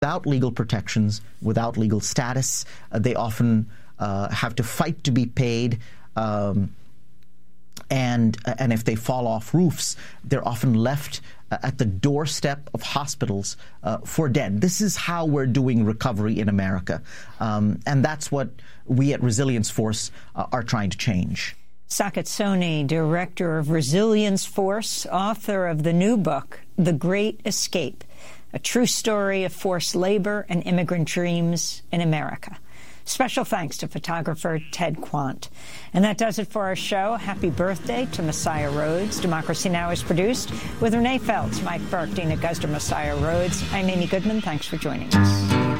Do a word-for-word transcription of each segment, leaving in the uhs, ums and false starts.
without legal protections, without legal status. Uh, they often uh, have to fight to be paid. Um, and and if they fall off roofs, they're often left uh, at the doorstep of hospitals uh, for dead. This is how we're doing recovery in America. Um, and that's what we at Resilience Force uh, are trying to change. Saket Soni, director of Resilience Force, author of the new book, The Great Escape, a true story of forced labor and immigrant dreams in America. Special thanks to photographer Ted Quant. And that does it for our show. Happy birthday to Messiah Rhodes. Democracy Now! Is produced with Renee Feltz, Mike Burke, Dina Guzder, Messiah Rhodes. I'm Amy Goodman. Thanks for joining us.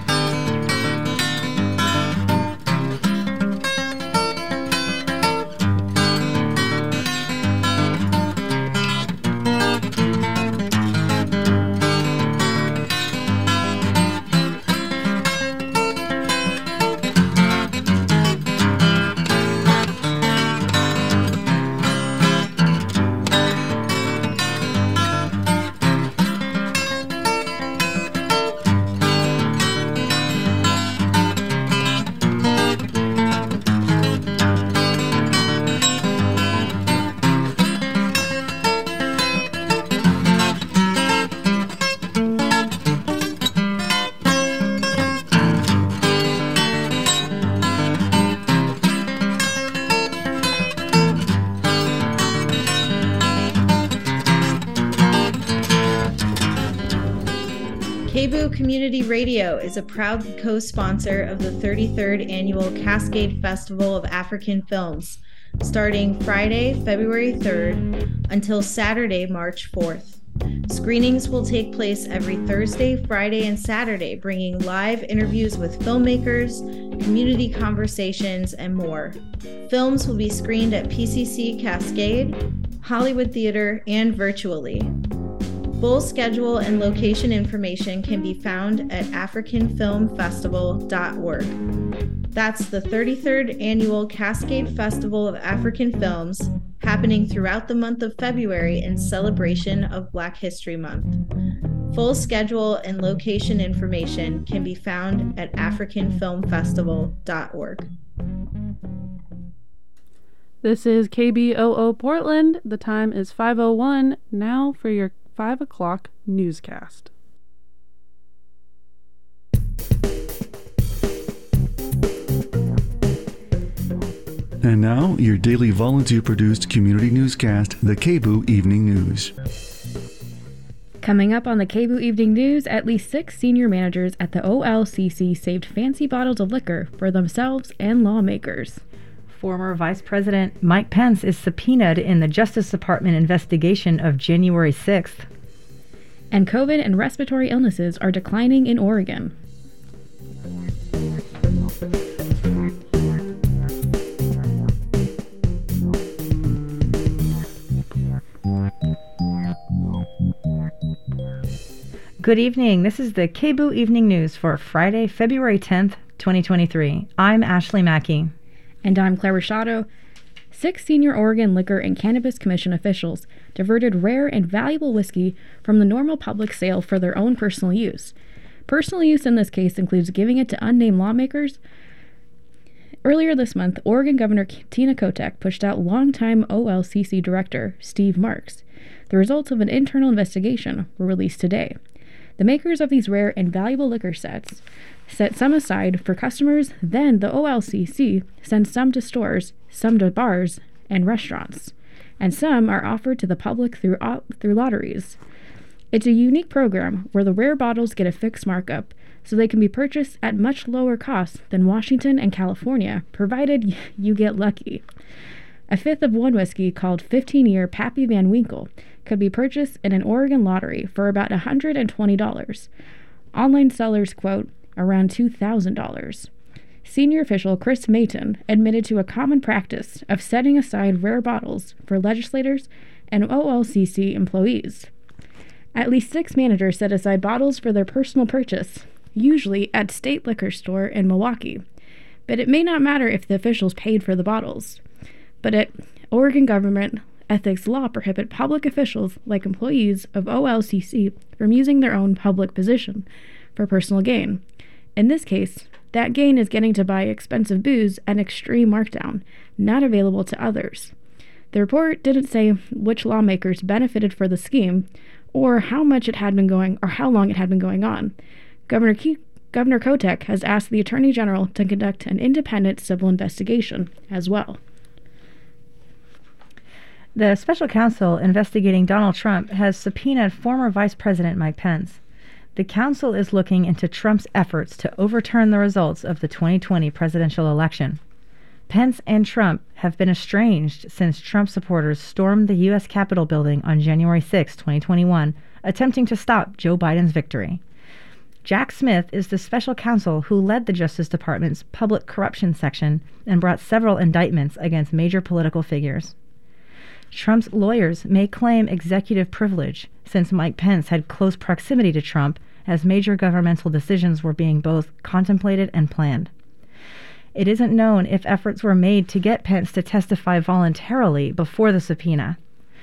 KBOO Community Radio is a proud co-sponsor of the thirty-third Annual Cascade Festival of African Films, starting Friday, February third until Saturday, March fourth. Screenings will take place every Thursday, Friday, and Saturday, bringing live interviews with filmmakers, community conversations, and more. Films will be screened at P C C Cascade, Hollywood Theater, and virtually. Full schedule and location information can be found at african film festival dot org. That's the thirty-third Annual Cascade Festival of African Films, happening throughout the month of February in celebration of Black History Month. Full schedule and location information can be found at african film festival dot org. This is K B O O Portland. The time is five oh one. Now for your five o'clock newscast. And now, your daily volunteer-produced community newscast, the KBOO Evening News. Coming up on the KBOO Evening News, at least six senior managers at the O L C C saved fancy bottles of liquor for themselves and lawmakers. Former Vice President Mike Pence is subpoenaed in the Justice Department investigation of January sixth. And COVID and respiratory illnesses are declining in Oregon. Good evening. This is the KBOO Evening News for Friday, February tenth, twenty twenty-three. I'm Ashley Mackey. And I'm Claire Rashado. Six senior Oregon Liquor and Cannabis Commission officials diverted rare and valuable whiskey from the normal public sale for their own personal use. Personal use in this case includes giving it to unnamed lawmakers. Earlier this month, Oregon Governor Tina Kotek pushed out longtime O L C C Director Steve Marks. The results of an internal investigation were released today. The makers of these rare and valuable liquor sets set some aside for customers, then the O L C C sends some to stores, some to bars and restaurants, and some are offered to the public through uh, through lotteries. It's a unique program where the rare bottles get a fixed markup, so they can be purchased at much lower cost than Washington and California, provided you get lucky. A fifth of one whiskey called fifteen-year Pappy Van Winkle could be purchased in an Oregon lottery for about one hundred twenty dollars. Online sellers quote, around two thousand dollars. Senior official Chris Mayton admitted to a common practice of setting aside rare bottles for legislators and O L C C employees. At least six managers set aside bottles for their personal purchase, usually at State Liquor Store in Milwaukee. But it may not matter if the officials paid for the bottles. But at Oregon government ethics law prohibit public officials, like employees of O L C C, from using their own public position for personal gain. In this case, that gain is getting to buy expensive booze at an extreme markdown, not available to others. The report didn't say which lawmakers benefited for the scheme or how much it had been going or how long it had been going on. Governor Ke- Governor Kotek has asked the Attorney General to conduct an independent civil investigation as well. The special counsel investigating Donald Trump has subpoenaed former Vice President Mike Pence. The counsel is looking into Trump's efforts to overturn the results of the twenty twenty presidential election. Pence and Trump have been estranged since Trump supporters stormed the U S Capitol building on January sixth, twenty twenty-one, attempting to stop Joe Biden's victory. Jack Smith is the special counsel who led the Justice Department's public corruption section and brought several indictments against major political figures. Trump's lawyers may claim executive privilege since Mike Pence had close proximity to Trump as major governmental decisions were being both contemplated and planned. It isn't known if efforts were made to get Pence to testify voluntarily before the subpoena.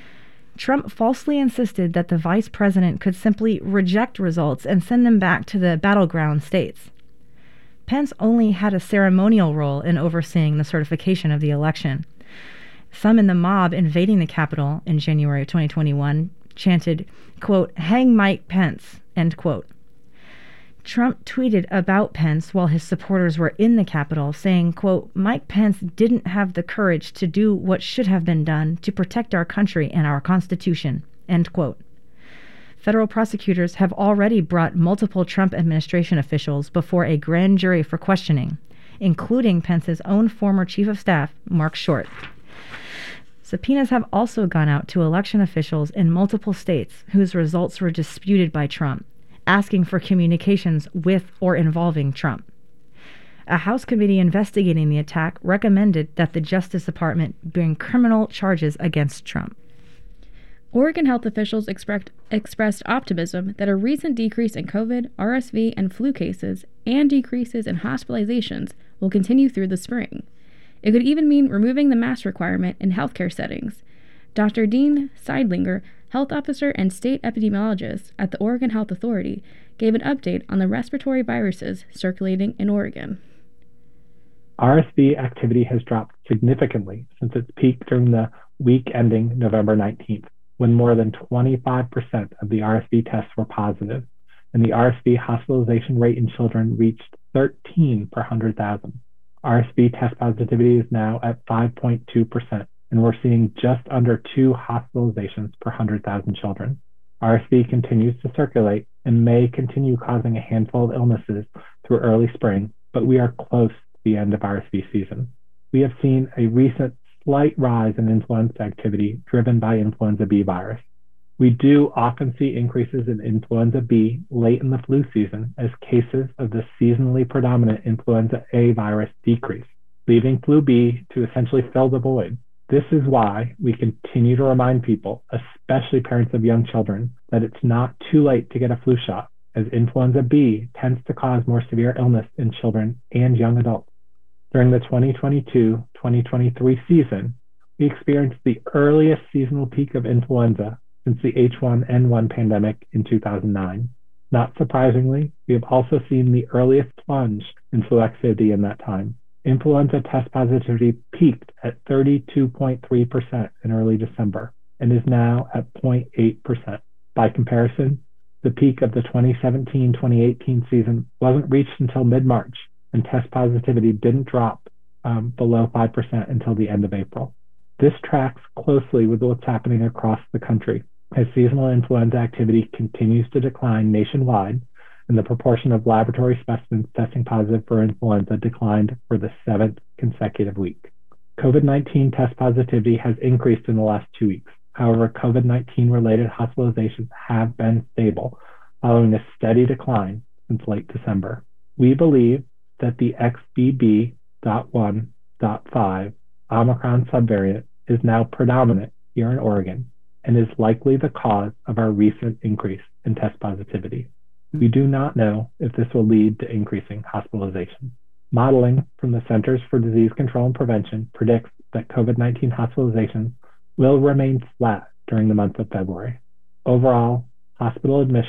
Trump falsely insisted that the vice president could simply reject results and send them back to the battleground states. Pence only had a ceremonial role in overseeing the certification of the election. Some in the mob invading the Capitol in January of twenty twenty-one chanted, quote, "Hang Mike Pence," end quote. Trump tweeted about Pence while his supporters were in the Capitol, saying, quote, "Mike Pence didn't have the courage to do what should have been done to protect our country and our Constitution," end quote. Federal prosecutors have already brought multiple Trump administration officials before a grand jury for questioning, including Pence's own former chief of staff, Mark Short. Subpoenas have also gone out to election officials in multiple states whose results were disputed by Trump, asking for communications with or involving Trump. A House committee investigating the attack recommended that the Justice Department bring criminal charges against Trump. Oregon health officials expect, expressed optimism that a recent decrease in COVID, R S V, and flu cases and decreases in hospitalizations will continue through the spring. It could even mean removing the mask requirement in healthcare settings. Doctor Dean Seidlinger, health officer and state epidemiologist at the Oregon Health Authority, gave an update on the respiratory viruses circulating in Oregon. R S V activity has dropped significantly since its peak during the week ending November nineteenth, when more than twenty-five percent of the R S V tests were positive, and the R S V hospitalization rate in children reached thirteen per one hundred thousand. R S V test positivity is now at five point two percent, and we're seeing just under two hospitalizations per one hundred thousand children. R S V continues to circulate and may continue causing a handful of illnesses through early spring, but we are close to the end of R S V season. We have seen a recent slight rise in influenza activity driven by influenza B virus. We do often see increases in influenza B late in the flu season as cases of the seasonally predominant influenza A virus decrease, leaving flu B to essentially fill the void. This is why we continue to remind people, especially parents of young children, that it's not too late to get a flu shot, as influenza B tends to cause more severe illness in children and young adults. During the twenty twenty-two twenty twenty-three season, we experienced the earliest seasonal peak of influenza since the H one N one pandemic in two thousand nine. Not surprisingly, we have also seen the earliest plunge in flu activity in that time. Influenza test positivity peaked at thirty-two point three percent in early December and is now at zero point eight percent. By comparison, the peak of the twenty seventeen twenty eighteen season wasn't reached until mid-March, and test positivity didn't drop um, below five percent until the end of April. This tracks closely with what's happening across the country as seasonal influenza activity continues to decline nationwide, and the proportion of laboratory specimens testing positive for influenza declined for the seventh consecutive week. COVID nineteen test positivity has increased in the last two weeks. However, COVID nineteen related hospitalizations have been stable, following a steady decline since late December. We believe that the X B B point one point five Omicron subvariant is now predominant here in Oregon and is likely the cause of our recent increase in test positivity. We do not know if this will lead to increasing hospitalizations. Modeling from the Centers for Disease Control and Prevention predicts that COVID nineteen hospitalizations will remain flat during the month of February. Overall, hospital admissions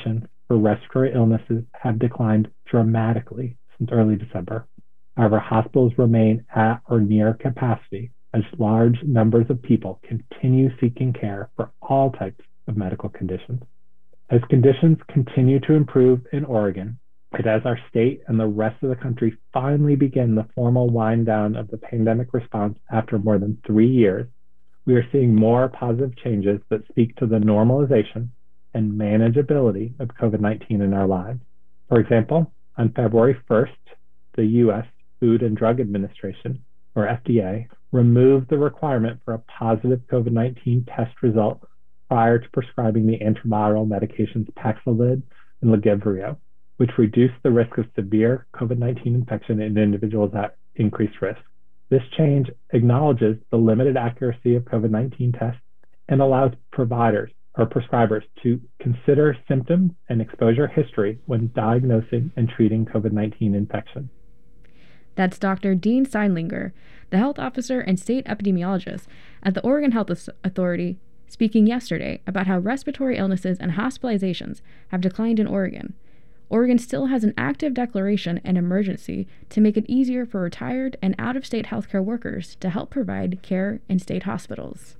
for respiratory illnesses have declined dramatically since early December. However, hospitals remain at or near capacity as large numbers of people continue seeking care for all types of medical conditions. As conditions continue to improve in Oregon, and as our state and the rest of the country finally begin the formal wind down of the pandemic response after more than three years, we are seeing more positive changes that speak to the normalization and manageability of COVID nineteen in our lives. For example, on February first, the U S Food and Drug Administration, or F D A, removed the requirement for a positive COVID nineteen test result prior to prescribing the antiviral medications Paxlovid and Lagevrio, which reduced the risk of severe COVID nineteen infection in individuals at increased risk. This change acknowledges the limited accuracy of COVID nineteen tests and allows providers or prescribers to consider symptoms and exposure history when diagnosing and treating COVID nineteen infection. That's Doctor Dean Steinlinger, the health officer and state epidemiologist at the Oregon Health Authority, speaking yesterday about how respiratory illnesses and hospitalizations have declined in Oregon. Oregon still has an active declaration and emergency to make it easier for retired and out-of-state healthcare workers to help provide care in state hospitals.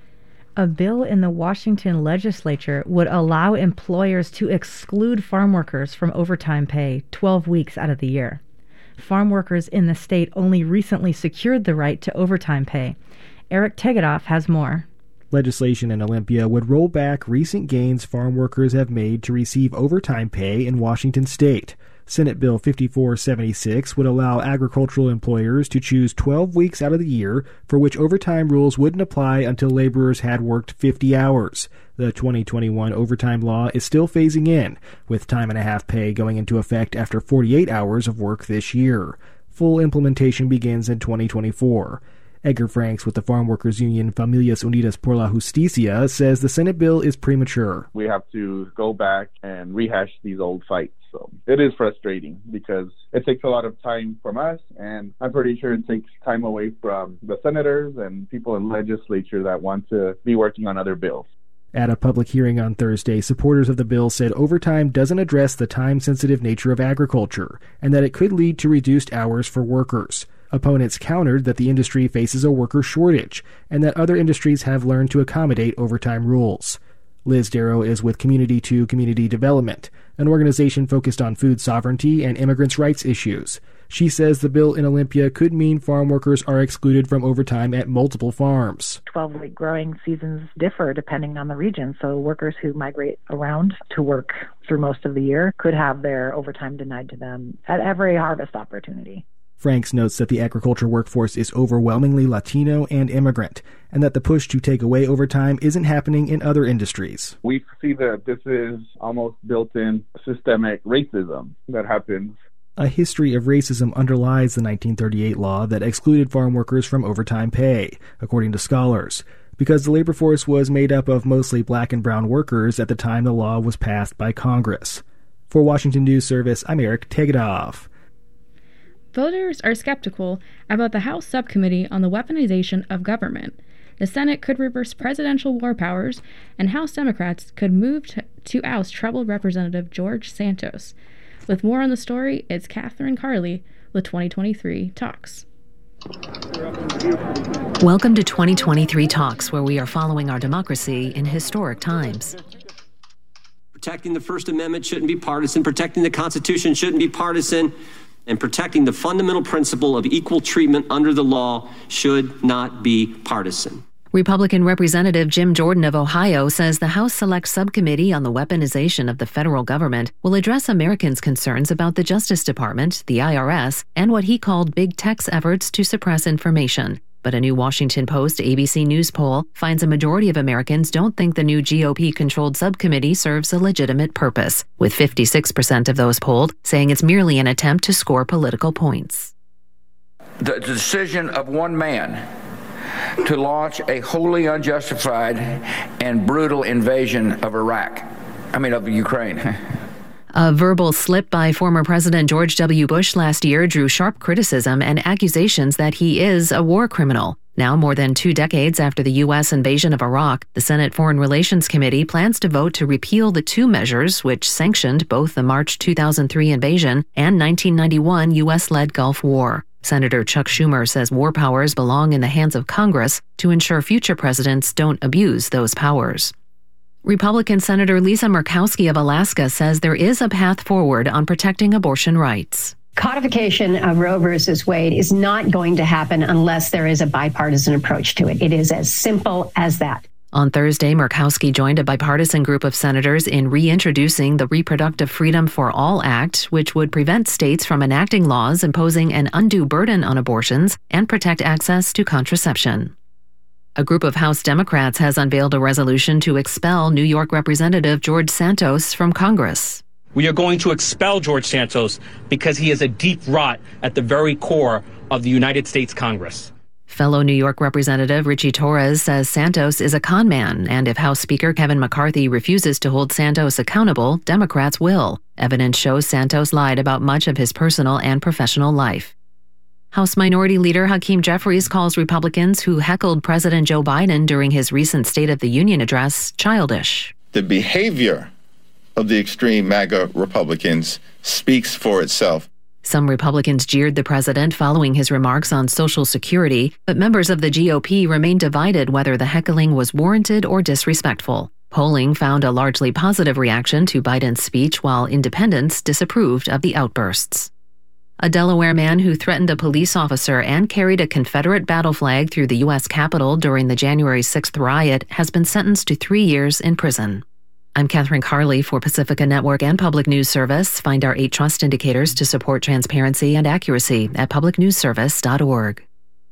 A bill in the Washington legislature would allow employers to exclude farm workers from overtime pay twelve weeks out of the year. Farm workers in the state only recently secured the right to overtime pay. Eric Tegedoff has more. Legislation in Olympia would roll back recent gains farm workers have made to receive overtime pay in Washington state. Senate Bill fifty-four seventy-six would allow agricultural employers to choose twelve weeks out of the year for which overtime rules wouldn't apply until laborers had worked fifty hours. The twenty twenty-one overtime law is still phasing in, with time and a half pay going into effect after forty-eight hours of work this year. Full implementation begins in twenty twenty-four. Edgar Franks with the Farm Workers Union Familias Unidas por la Justicia says the Senate bill is premature. We have to go back and rehash these old fights. So it is frustrating because it takes a lot of time from us, and I'm pretty sure it takes time away from the senators and people in legislature that want to be working on other bills. At a public hearing on Thursday, supporters of the bill said overtime doesn't address the time-sensitive nature of agriculture and that it could lead to reduced hours for workers. Opponents countered that the industry faces a worker shortage and that other industries have learned to accommodate overtime rules. Liz Darrow is with Community to Community Development, an organization focused on food sovereignty and immigrants' rights issues. She says the bill in Olympia could mean farm workers are excluded from overtime at multiple farms. twelve-week growing seasons differ depending on the region, so workers who migrate around to work through most of the year could have their overtime denied to them at every harvest opportunity. Franks notes that the agriculture workforce is overwhelmingly Latino and immigrant, and that the push to take away overtime isn't happening in other industries. We see that this is almost built-in systemic racism that happens. A history of racism underlies the nineteen thirty-eight law that excluded farm workers from overtime pay, according to scholars, because the labor force was made up of mostly black and brown workers at the time the law was passed by Congress. For Washington News Service, I'm Eric Tegedoff. Voters are skeptical about the House subcommittee on the weaponization of government. The Senate could reverse presidential war powers, and House Democrats could move to, to oust troubled Representative George Santos. With more on the story, it's Catherine Carley with twenty twenty-three Talks. Welcome to twenty twenty-three Talks, where we are following our democracy in historic times. Protecting the First Amendment shouldn't be partisan. Protecting the Constitution shouldn't be partisan. And protecting the fundamental principle of equal treatment under the law should not be partisan. Republican Representative Jim Jordan of Ohio says the House Select Subcommittee on the Weaponization of the Federal Government will address Americans' concerns about the Justice Department, the I R S, and what he called big tech's efforts to suppress information. But a new Washington Post A B C News poll finds a majority of Americans don't think the new G O P-controlled subcommittee serves a legitimate purpose, with fifty-six percent of those polled saying it's merely an attempt to score political points. The decision of one man to launch a wholly unjustified and brutal invasion of Iraq, I mean of Ukraine. A verbal slip by former President George W. Bush last year drew sharp criticism and accusations that he is a war criminal. Now, more than two decades after the U S invasion of Iraq, the Senate Foreign Relations Committee plans to vote to repeal the two measures which sanctioned both the March two thousand three invasion and nineteen ninety-one U S-led Gulf War. Senator Chuck Schumer says war powers belong in the hands of Congress to ensure future presidents don't abuse those powers. Republican Senator Lisa Murkowski of Alaska says there is a path forward on protecting abortion rights. Codification of Roe versus Wade is not going to happen unless there is a bipartisan approach to it. It is as simple as that. On Thursday, Murkowski joined a bipartisan group of senators in reintroducing the Reproductive Freedom for All Act, which would prevent states from enacting laws imposing an undue burden on abortions and protect access to contraception. A group of House Democrats has unveiled a resolution to expel New York Representative George Santos from Congress. We are going to expel George Santos because he is a deep rot at the very core of the United States Congress. Fellow New York Representative Richie Torres says Santos is a con man, and if House Speaker Kevin McCarthy refuses to hold Santos accountable, Democrats will. Evidence shows Santos lied about much of his personal and professional life. House Minority Leader Hakeem Jeffries calls Republicans who heckled President Joe Biden during his recent State of the Union address childish. The behavior of the extreme MAGA Republicans speaks for itself. Some Republicans jeered the president following his remarks on Social Security, but members of the G O P remain divided whether the heckling was warranted or disrespectful. Polling found a largely positive reaction to Biden's speech, while independents disapproved of the outbursts. A Delaware man who threatened a police officer and carried a Confederate battle flag through the U S Capitol during the January sixth riot has been sentenced to three years in prison. I'm Catherine Carley for Pacifica Network and Public News Service. Find our eight trust indicators to support transparency and accuracy at public news service dot org.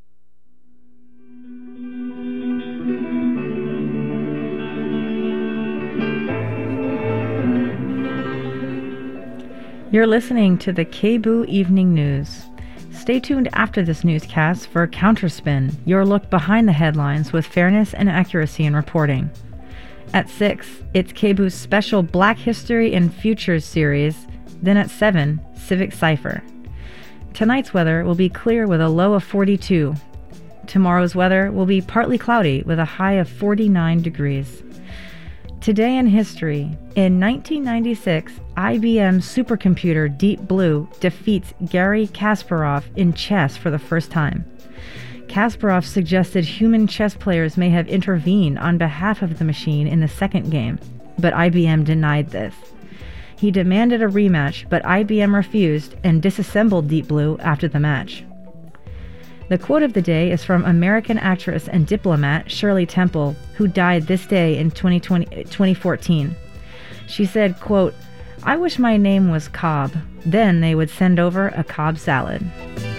You're listening to the K B O O Evening News. Stay tuned after this newscast for Counterspin, your look behind the headlines with fairness and accuracy in reporting. At six, it's K B O O's special Black History and Futures series. Then at seven, Civic Cipher. Tonight's weather will be clear with a low of forty-two. Tomorrow's weather will be partly cloudy with a high of forty-nine degrees. Today in history, in nineteen ninety-six, I B M supercomputer Deep Blue defeats Garry Kasparov in chess for the first time. Kasparov suggested human chess players may have intervened on behalf of the machine in the second game, but I B M denied this. He demanded a rematch, but I B M refused and disassembled Deep Blue after the match. The quote of the day is from American actress and diplomat Shirley Temple, who died this day in twenty fourteen. She said, quote, "I wish my name was Cobb. Then they would send over a Cobb salad."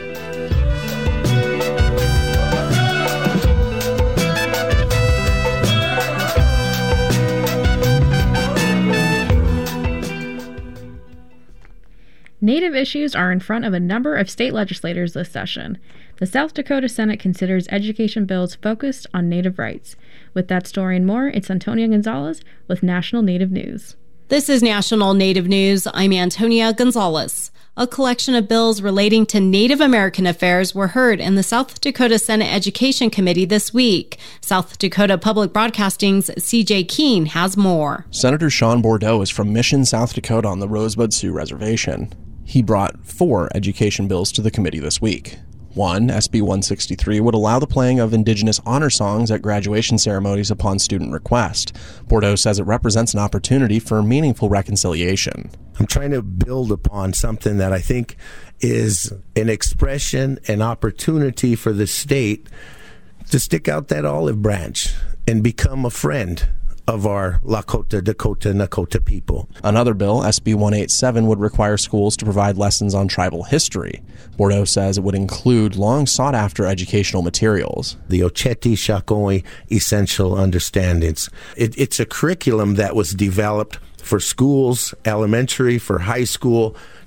Native issues are in front of a number of state legislators this session. The South Dakota Senate considers education bills focused on Native rights. With that story and more, it's Antonia Gonzalez with National Native News. This is National Native News. I'm Antonia Gonzalez. A collection of bills relating to Native American affairs were heard in the South Dakota Senate Education Committee this week. South Dakota Public Broadcasting's C J Keene has more. Senator Sean Bordeaux is from Mission, South Dakota on the Rosebud Sioux Reservation. He brought four education bills to the committee this week. One, S B one sixty-three, would allow the playing of Indigenous honor songs at graduation ceremonies upon student request. Bordeaux says it represents an opportunity for meaningful reconciliation. I'm trying to build upon something that I think is an expression, an opportunity for the state to stick out that olive branch and become a friend of our Lakota, Dakota, Nakota people. Another bill, S B one eighty-seven, would require schools to provide lessons on tribal history. Bordeaux says it would include long sought-after educational materials. The Oceti Sakowin Essential Understandings. It, it's a curriculum that was developed for schools, elementary, for high school,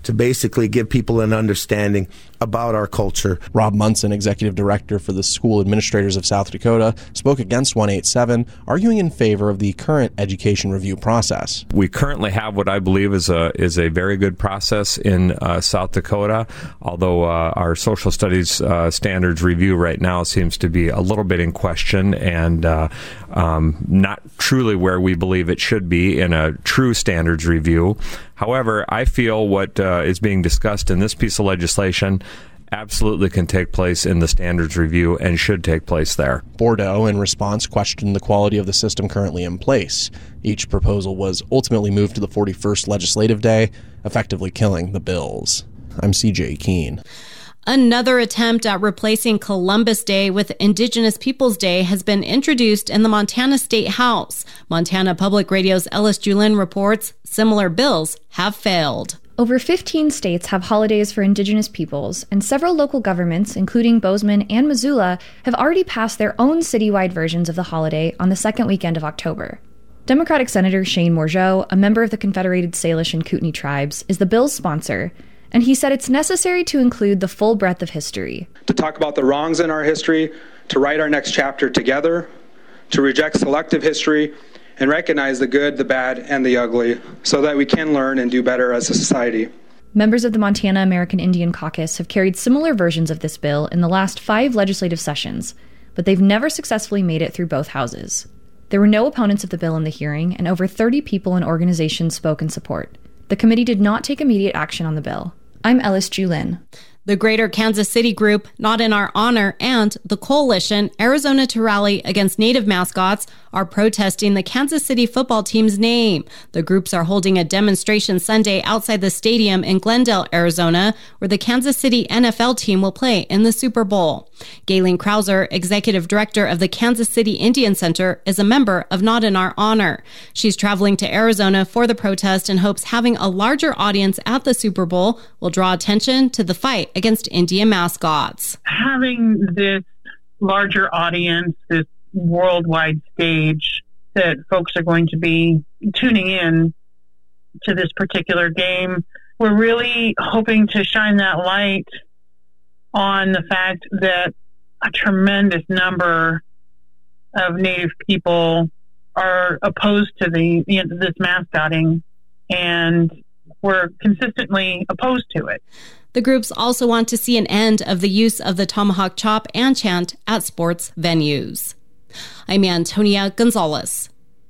to basically give people an understanding about our culture. Rob Munson, executive director for the School Administrators of South Dakota, spoke against one eighty-seven, arguing in favor of the current education review process. We currently have what I believe is a is a very good process in uh, South Dakota, although uh, our social studies uh, standards review right now seems to be a little bit in question and uh, um, not truly where we believe it should be in a true standards review. However, I feel what uh, is being discussed in this piece of legislation absolutely can take place in the standards review and should take place there. Bordeaux, in response, questioned the quality of the system currently in place. Each proposal was ultimately moved to the forty-first legislative day, effectively killing the bills. I'm C J Keene. Another attempt at replacing Columbus Day with Indigenous Peoples Day has been introduced in the Montana State House. Montana Public Radio's Ellis Julin reports similar bills have failed. Over fifteen states have holidays for Indigenous peoples, and several local governments, including Bozeman and Missoula, have already passed their own citywide versions of the holiday on the second weekend of October. Democratic Senator Shane Mourgeot, a member of the Confederated Salish and Kootenai tribes, is the bill's sponsor, and he said it's necessary to include the full breadth of history. To talk about the wrongs in our history, to write our next chapter together, to reject selective history, and recognize the good, the bad, and the ugly, so that we can learn and do better as a society. Members of the Montana American Indian Caucus have carried similar versions of this bill in the last five legislative sessions, but they've never successfully made it through both houses. There were no opponents of the bill in the hearing, and over thirty people and organizations spoke in support. The committee did not take immediate action on the bill. I'm Ellis Julin. The Greater Kansas City Group, Not in Our Honor, and the coalition, Arizona to Rally Against Native Mascots, are protesting the Kansas City football team's name. The groups are holding a demonstration Sunday outside the stadium in Glendale, Arizona, where the Kansas City N F L team will play in the Super Bowl. Galen Krauser, executive director of the Kansas City Indian Center, is a member of Not in Our Honor. She's traveling to Arizona for the protest and hopes having a larger audience at the Super Bowl will draw attention to the fight against Indian mascots. Having this larger audience, this worldwide stage that folks are going to be tuning in to this particular game, we're really hoping to shine that light on the fact that a tremendous number of Native people are opposed to the you know, this mascotting, and we're consistently opposed to it. The groups also want to see an end of the use of the tomahawk chop and chant at sports venues. I'm Antonia Gonzalez.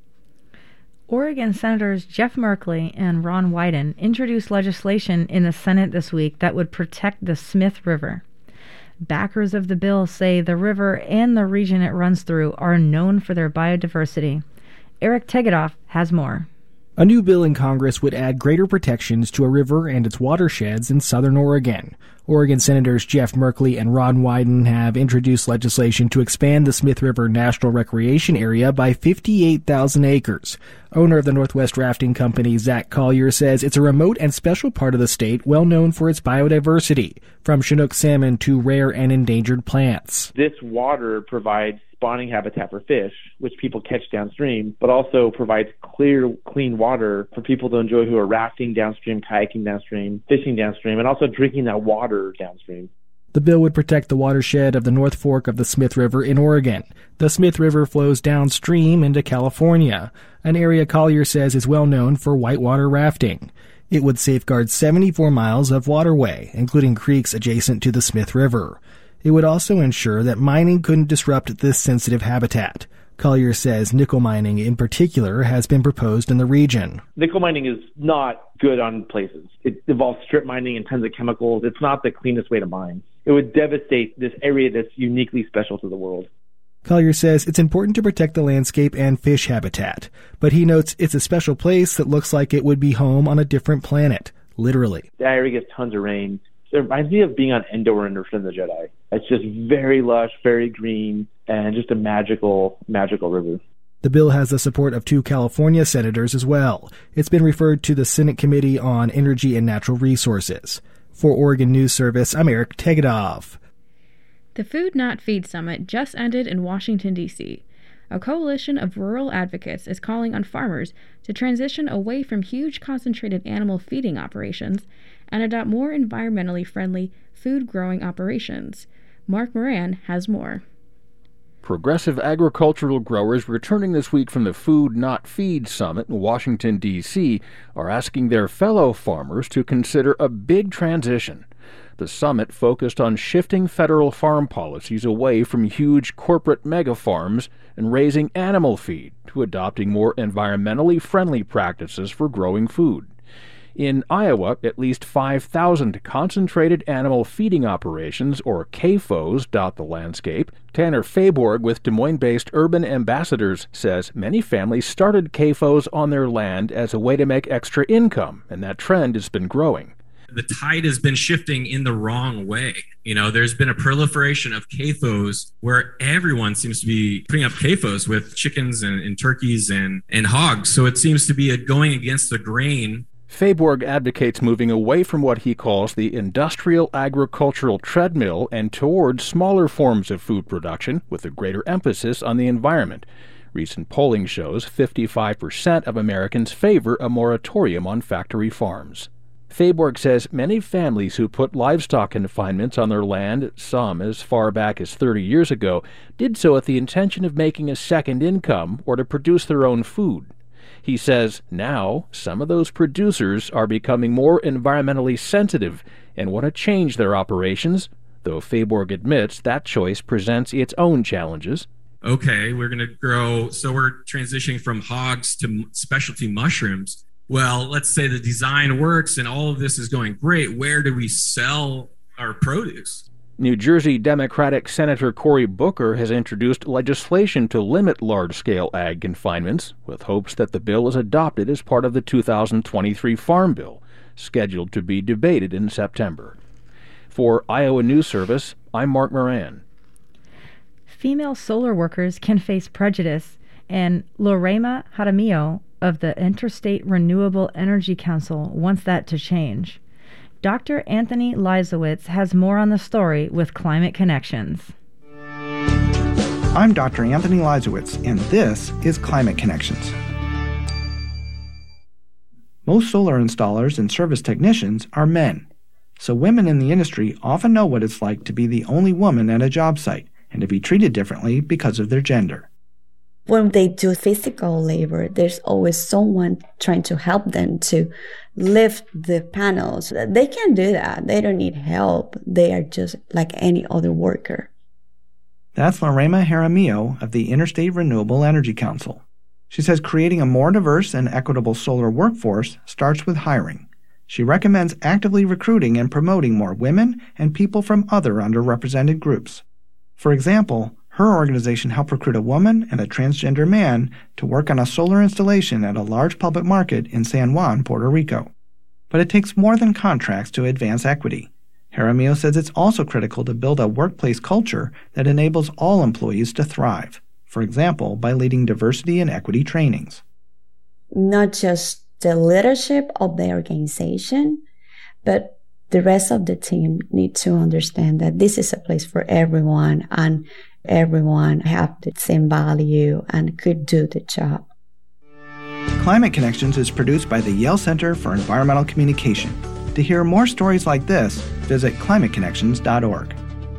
Oregon Senators Jeff Merkley and Ron Wyden introduced legislation in the Senate this week that would protect the Smith River. Backers of the bill say the river and the region it runs through are known for their biodiversity. Eric Tegedoff has more. A new bill in Congress would add greater protections to a river and its watersheds in southern Oregon. Oregon Senators Jeff Merkley and Ron Wyden have introduced legislation to expand the Smith River National Recreation Area by fifty-eight thousand acres. Owner of the Northwest Rafting Company, Zach Collier, says it's a remote and special part of the state well known for its biodiversity, from Chinook salmon to rare and endangered plants. This water provides spawning habitat for fish, which people catch downstream, but also provides clear, clean water for people to enjoy who are rafting downstream, kayaking downstream, fishing downstream, and also drinking that water downstream. The bill would protect the watershed of the North Fork of the Smith River in Oregon. The Smith River flows downstream into California, an area Collier says is well known for whitewater rafting. It would safeguard seventy-four miles of waterway, including creeks adjacent to the Smith River. It would also ensure that mining couldn't disrupt this sensitive habitat. Collier says nickel mining in particular has been proposed in the region. Nickel mining is not good on places. It involves strip mining and tons of chemicals. It's not the cleanest way to mine. It would devastate this area that's uniquely special to the world. Collier says it's important to protect the landscape and fish habitat, but he notes it's a special place that looks like it would be home on a different planet, literally. The area gets tons of rain. It reminds me of being on Endor in Return of the Jedi. It's just very lush, very green, and just a magical, magical river. The bill has the support of two California senators as well. It's been referred to the Senate Committee on Energy and Natural Resources. For Oregon News Service, I'm Eric Tegedoff. The Food Not Feed Summit just ended in Washington, D C A coalition of rural advocates is calling on farmers to transition away from huge concentrated animal feeding operations and adopt more environmentally friendly food growing operations. Mark Moran has more. Progressive agricultural growers returning this week from the Food Not Feed Summit in Washington, D C are asking their fellow farmers to consider a big transition. The summit focused on shifting federal farm policies away from huge corporate mega farms and raising animal feed to adopting more environmentally friendly practices for growing food. In Iowa, at least five thousand concentrated animal feeding operations, or C A F Os, dot the landscape. Tanner Fayborg with Des Moines-based Urban Ambassadors says many families started C A F Os on their land as a way to make extra income, and that trend has been growing. The tide has been shifting in the wrong way. You know, there's been a proliferation of C A F Os where everyone seems to be putting up C A F Os with chickens and, and turkeys and, and hogs. So it seems to be a going against the grain. Fayborg advocates moving away from what he calls the industrial agricultural treadmill and towards smaller forms of food production with a greater emphasis on the environment. Recent polling shows fifty-five percent of Americans favor a moratorium on factory farms. Fayborg says many families who put livestock confinements on their land, some as far back as thirty years ago, did so with the intention of making a second income or to produce their own food. He says now some of those producers are becoming more environmentally sensitive and want to change their operations, though Fayborg admits that choice presents its own challenges. Okay, we're going to grow, so we're transitioning from hogs to specialty mushrooms. Well, let's say the design works and all of this is going great. Where do we sell our produce? New Jersey Democratic Senator Cory Booker has introduced legislation to limit large-scale ag confinements, with hopes that the bill is adopted as part of the two thousand twenty-three Farm Bill, scheduled to be debated in September. For Iowa News Service, I'm Mark Moran. Female solar workers can face prejudice, and Lorema Jaramillo of the Interstate Renewable Energy Council wants that to change. Doctor Anthony Leisowitz has more on the story with Climate Connections. I'm Doctor Anthony Leisowitz, and this is Climate Connections. Most solar installers and service technicians are men, so women in the industry often know what it's like to be the only woman at a job site and to be treated differently because of their gender. When they do physical labor, there's always someone trying to help them to lift the panels. They can't do that. They don't need help. They are just like any other worker. That's Lorema Jaramillo of the Interstate Renewable Energy Council. She says creating a more diverse and equitable solar workforce starts with hiring. She recommends actively recruiting and promoting more women and people from other underrepresented groups. For example, her organization helped recruit a woman and a transgender man to work on a solar installation at a large public market in San Juan, Puerto Rico. But it takes more than contracts to advance equity. Jaramillo says it's also critical to build a workplace culture that enables all employees to thrive, for example, by leading diversity and equity trainings. Not just the leadership of the organization, but the rest of the team need to understand that this is a place for everyone and everyone have the same value and could do the job. Climate Connections is produced by the Yale Center for Environmental Communication. To hear more stories like this, visit climate connections dot org.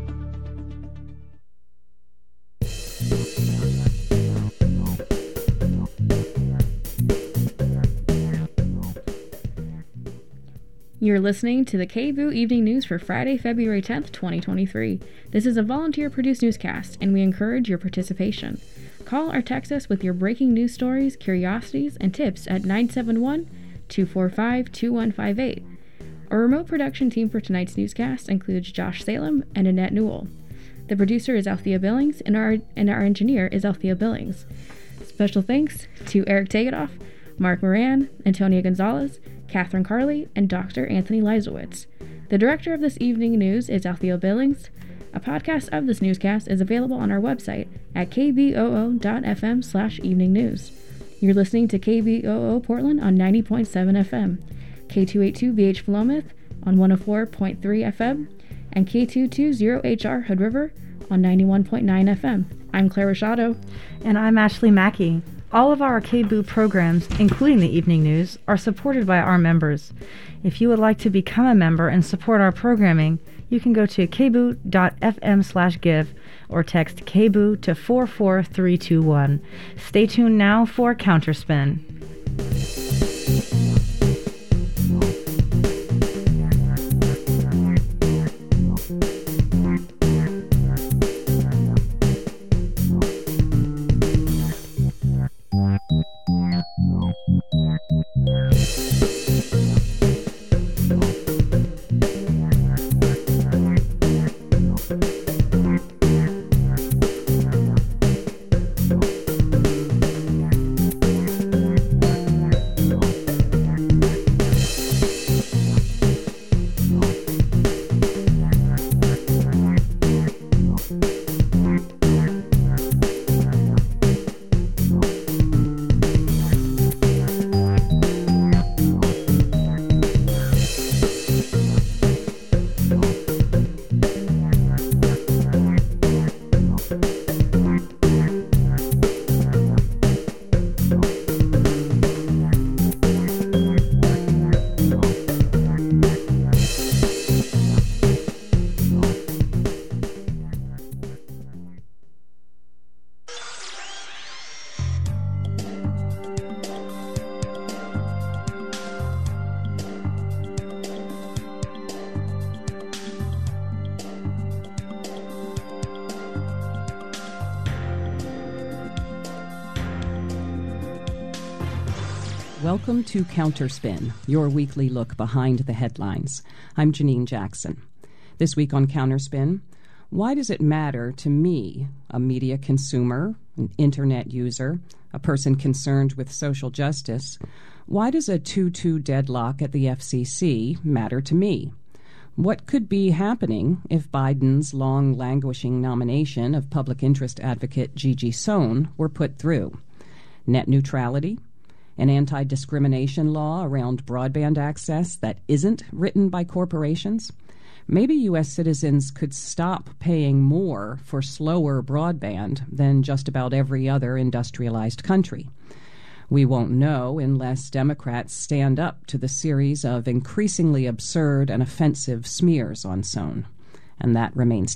You're listening to the K V O O Evening News for Friday, February tenth, twenty twenty-three. This is a volunteer-produced newscast, and we encourage your participation. Call or text us with your breaking news stories, curiosities, and tips at nine seven one, two four five, two one five eight. Our remote production team for tonight's newscast includes Josh Salem and Annette Newell. The producer is Althea Billings, and our, and our engineer is Althea Billings. Special thanks to Eric Tegedoff, Mark Moran, Antonia Gonzalez, Catherine Carley, and Doctor Anthony Leisowitz. The director of this evening news is Althea Billings. A podcast of this newscast is available on our website at k b o o dot f m slash evening news. You're listening to K B O O Portland on ninety point seven F M, K two eighty-two V H Philomath on one oh four point three F M, and K two twenty H R Hood River on ninety-one point nine F M. I'm Claire Rashado. And I'm Ashley Mackey. All of our K B O O programs, including the evening news, are supported by our members. If you would like to become a member and support our programming, you can go to kboo.fm slash give or text K B O O to four four three two one. Stay tuned now for Counterspin. Welcome to Counterspin, your weekly look behind the headlines. I'm Janine Jackson. This week on Counterspin, why does it matter to me, a media consumer, an internet user, a person concerned with social justice, why does a two two deadlock at the F C C matter to me? What could be happening if Biden's long languishing nomination of public interest advocate Gigi Sohn were put through? Net neutrality? An anti-discrimination law around broadband access that isn't written by corporations? Maybe U S citizens could stop paying more for slower broadband than just about every other industrialized country. We won't know unless Democrats stand up to the series of increasingly absurd and offensive smears on Sohn. And that remains